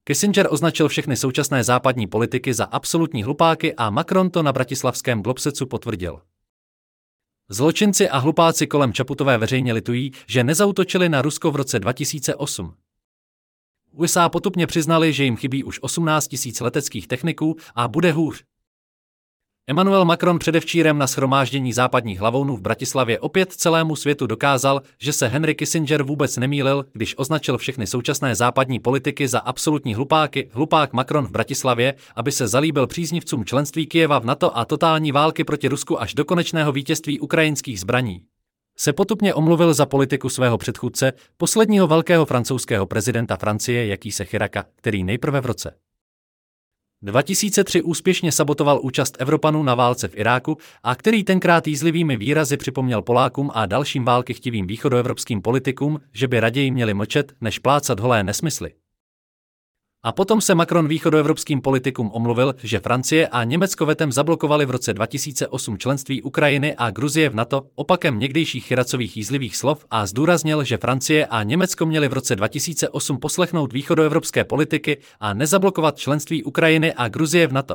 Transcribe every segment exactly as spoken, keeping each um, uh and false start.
Kissinger označil všechny současné západní politiky za absolutní hlupáky a Macron to na bratislavském Globsecu potvrdil. Zločinci a hlupáci kolem Čaputové veřejně litují, že nezautočili na Rusko v roce dva tisíce osm. U S A potupně přiznali, že jim chybí už osmnáct tisíc leteckých techniků a bude hůř. Emmanuel Macron předevčírem na shromáždění západních hlavounů v Bratislavě opět celému světu dokázal, že se Henry Kissinger vůbec nemýlil, když označil všechny současné západní politiky za absolutní hlupáky. Hlupák Macron v Bratislavě, aby se zalíbil příznivcům členství Kyjeva v NATO a totální války proti Rusku až do konečného vítězství ukrajinských zbraní, se potupně omluvil za politiku svého předchůdce, posledního velkého francouzského prezidenta Francie Jacquese Chiraca, který nejprve v roce dva tisíce tři úspěšně sabotoval účast Evropanů na válce v Iráku a který tenkrát jízlivými výrazy připomněl Polákům a dalším válkychtivým východoevropským politikům, že by raději měli mlčet, než plácat holé nesmysly. A potom se Macron východoevropským politikům omluvil, že Francie a Německo vetem zablokovali v roce dva tisíce osm členství Ukrajiny a Gruzie v NATO, opakem někdejších Chiracových jízlivých slov, a zdůraznil, že Francie a Německo měli v roce dva tisíce osm poslechnout východoevropské politiky a nezablokovat členství Ukrajiny a Gruzie v NATO.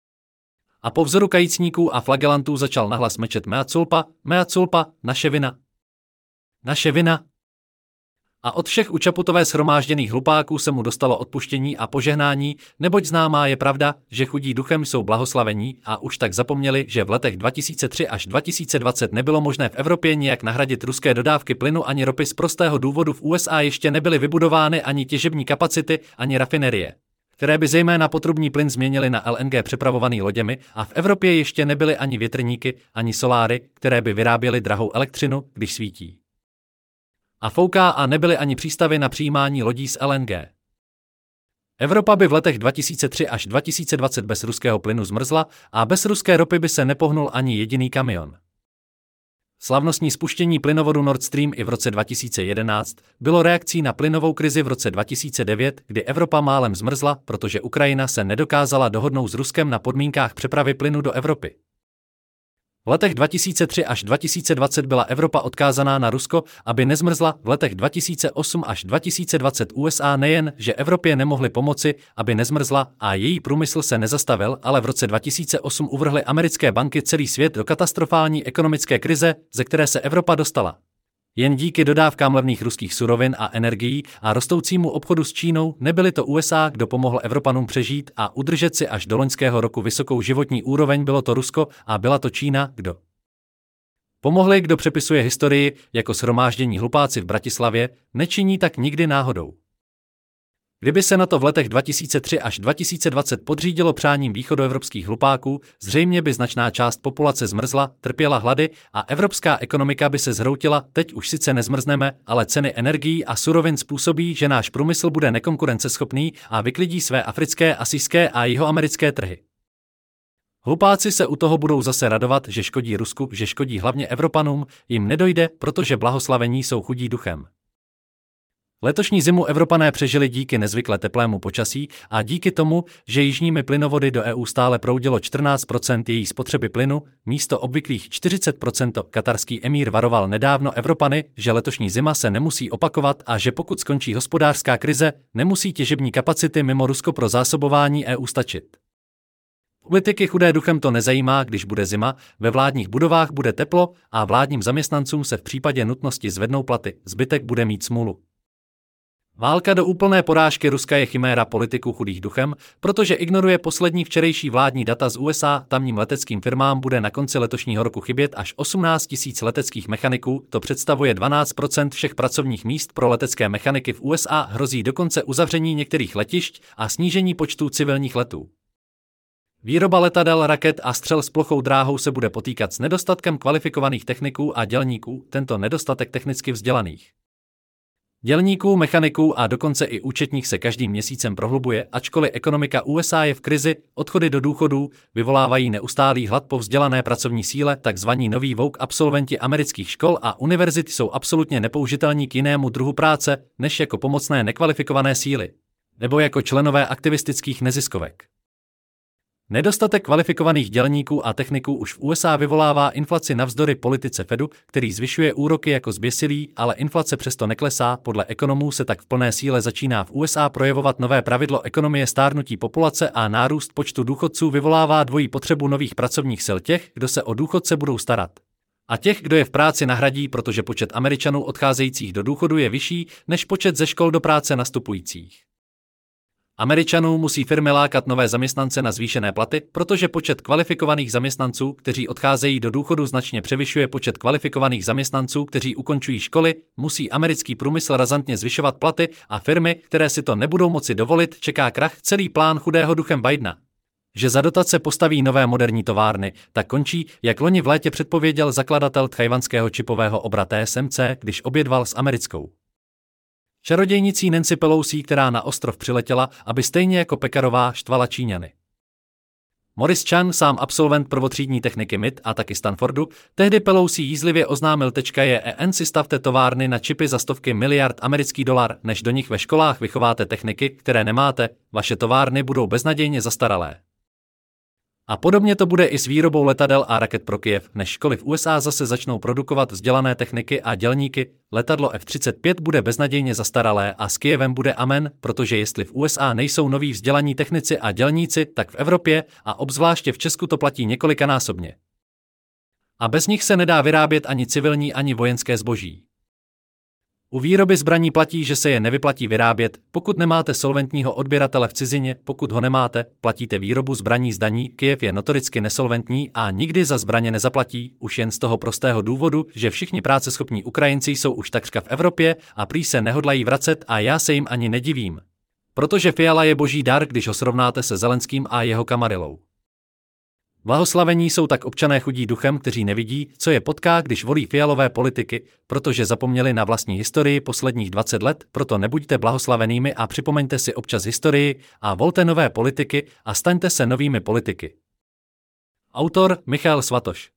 A po vzoru kajícníků a flagelantů začal nahlas mečet mea culpa, mea culpa, naše vina. Naše vina. A od všech u Čaputové shromážděných hlupáků se mu dostalo odpuštění a požehnání, neboť známá je pravda, že chudí duchem jsou blahoslavení, a už tak zapomněli, že v letech dva tisíce tři až dva tisíce dvacet nebylo možné v Evropě nijak nahradit ruské dodávky plynu ani ropy z prostého důvodu. V U S A ještě nebyly vybudovány ani těžební kapacity, ani rafinerie, které by zejména potrubní plyn změnily na L N G přepravovaný loděmi, a v Evropě ještě nebyly ani větrníky, ani soláry, které by vyráběly drahou elektřinu, když svítí. A fouká, a nebyly ani přístavy na přijímání lodí z L N G. Evropa by v letech dva tisíce tři až dva tisíce dvacet bez ruského plynu zmrzla a bez ruské ropy by se nepohnul ani jediný kamion. Slavnostní spuštění plynovodu Nord Stream i v roce dva tisíce jedenáct bylo reakcí na plynovou krizi v roce dva tisíce devět, kdy Evropa málem zmrzla, protože Ukrajina se nedokázala dohodnout s Ruskem na podmínkách přepravy plynu do Evropy. V letech dva tisíce tři až dva tisíce dvacet byla Evropa odkázaná na Rusko, aby nezmrzla. V letech dva tisíce osm až dva tisíce dvacet U S A nejen, že Evropě nemohly pomoci, aby nezmrzla, a její průmysl se nezastavil, ale v roce dva tisíce osm uvrhly americké banky celý svět do katastrofální ekonomické krize, ze které se Evropa dostala. Jen díky dodávkám levných ruských surovin a energií a rostoucímu obchodu s Čínou nebyly to U S A, kdo pomohl Evropanům přežít a udržet si až do loňského roku vysokou životní úroveň, bylo to Rusko a byla to Čína, kdo pomohli, kdo přepisuje historii jako shromáždění hlupáci v Bratislavě, nečiní tak nikdy náhodou. Kdyby se na to v letech dva tisíce tři až dva tisíce dvacet podřídilo přáním východoevropských hlupáků, zřejmě by značná část populace zmrzla, trpěla hlady a evropská ekonomika by se zhroutila. Teď už sice nezmrzneme, ale ceny energií a surovin způsobí, že náš průmysl bude nekonkurenceschopný a vyklidí své africké, asijské a jihoamerické trhy. Hlupáci se u toho budou zase radovat, že škodí Rusku, že škodí hlavně Evropanům, jim nedojde, protože blahoslavení jsou chudí duchem. Letošní zimu Evropané přežili díky nezvykle teplému počasí a díky tomu, že jižními plynovody do E U stále proudilo čtrnáct procent její spotřeby plynu, místo obvyklých čtyřicet procent. Katarský emír varoval nedávno Evropany, že letošní zima se nemusí opakovat a že pokud skončí hospodářská krize, nemusí těžební kapacity mimo Rusko pro zásobování E U stačit. Politiky chudé duchem to nezajímá, když bude zima, ve vládních budovách bude teplo a vládním zaměstnancům se v případě nutnosti zvednou platy, zbytek bude mít smůlu. Válka do úplné porážky Ruska je chiméra politiků chudých duchem, protože ignoruje poslední včerejší vládní data z U S A. Tamním leteckým firmám bude na konci letošního roku chybět až osmnáct tisíc leteckých mechaniků, to představuje dvanáct procent všech pracovních míst pro letecké mechaniky v U S A, hrozí dokonce uzavření některých letišť a snížení počtu civilních letů. Výroba letadel, raket a střel s plochou dráhou se bude potýkat s nedostatkem kvalifikovaných techniků a dělníků, tento nedostatek technicky vzdělaných dělníků, mechaniků a dokonce i účetních se každým měsícem prohlubuje, ačkoliv ekonomika U S A je v krizi, odchody do důchodů vyvolávají neustálý hlad po vzdělané pracovní síle, takzvaní noví woke absolventi amerických škol a univerzit jsou absolutně nepoužitelní k jinému druhu práce, než jako pomocné nekvalifikované síly, nebo jako členové aktivistických neziskovek. Nedostatek kvalifikovaných dělníků a techniků už v U S A vyvolává inflaci navzdory politice Fedu, který zvyšuje úroky jako zběsilý, ale inflace přesto neklesá. Podle ekonomů se tak v plné síle začíná v U S A projevovat nové pravidlo ekonomie stárnutí populace a nárůst počtu důchodců vyvolává dvojí potřebu nových pracovních sil těch, kdo se o důchodce budou starat, a těch, kdo je v práci nahradí, protože počet Američanů odcházejících do důchodu je vyšší než počet ze škol do práce nastupujících. Američanů musí firmy lákat nové zaměstnance na zvýšené platy, protože počet kvalifikovaných zaměstnanců, kteří odcházejí do důchodu, značně převyšuje počet kvalifikovaných zaměstnanců, kteří ukončují školy. Musí americký průmysl razantně zvyšovat platy a firmy, které si to nebudou moci dovolit, čeká krach. Celý plán chudého duchem Bidena, že za dotace postaví nové moderní továrny, tak končí, jak loni v létě předpověděl zakladatel tchajwanského čipového obra T S M C, když obědval s americkou čarodějnicí Nancy Pelosi, která na ostrov přiletěla, aby stejně jako Pekarová štvala Číňany. Morris Chan, sám absolvent prvotřídní techniky M I T a taky Stanfordu, tehdy Pelosi jízlivě oznámil je en si stavte továrny na čipy za stovky miliard americký dolar, než do nich ve školách vychováte techniky, které nemáte, vaše továrny budou beznadějně zastaralé. A podobně to bude i s výrobou letadel a raket pro Kyjev, než školy v U S A zase začnou produkovat vzdělané techniky a dělníky, letadlo F třicet pět bude beznadějně zastaralé a s Kyjevem bude amen, protože jestli v U S A nejsou noví vzdělaní technici a dělníci, tak v Evropě a obzvláště v Česku to platí několikanásobně. A bez nich se nedá vyrábět ani civilní, ani vojenské zboží. U výroby zbraní platí, že se je nevyplatí vyrábět, pokud nemáte solventního odběratele v cizině, pokud ho nemáte, platíte výrobu zbraní z daní. Kyjev je notoricky nesolventní a nikdy za zbraně nezaplatí, už jen z toho prostého důvodu, že všichni práceschopní Ukrajinci jsou už takřka v Evropě a prý se nehodlají vracet a já se jim ani nedivím. Protože Fiala je boží dar, když ho srovnáte se Zelenským a jeho kamarilou. Blahoslavení jsou tak občané chudí duchem, kteří nevidí, co je potká, když volí Fialové politiky, protože zapomněli na vlastní historii posledních dvacet let, proto nebuďte blahoslavenými a připomeňte si občas historii a volte nové politiky a staňte se novými politiky. Autor Michal Svatoš.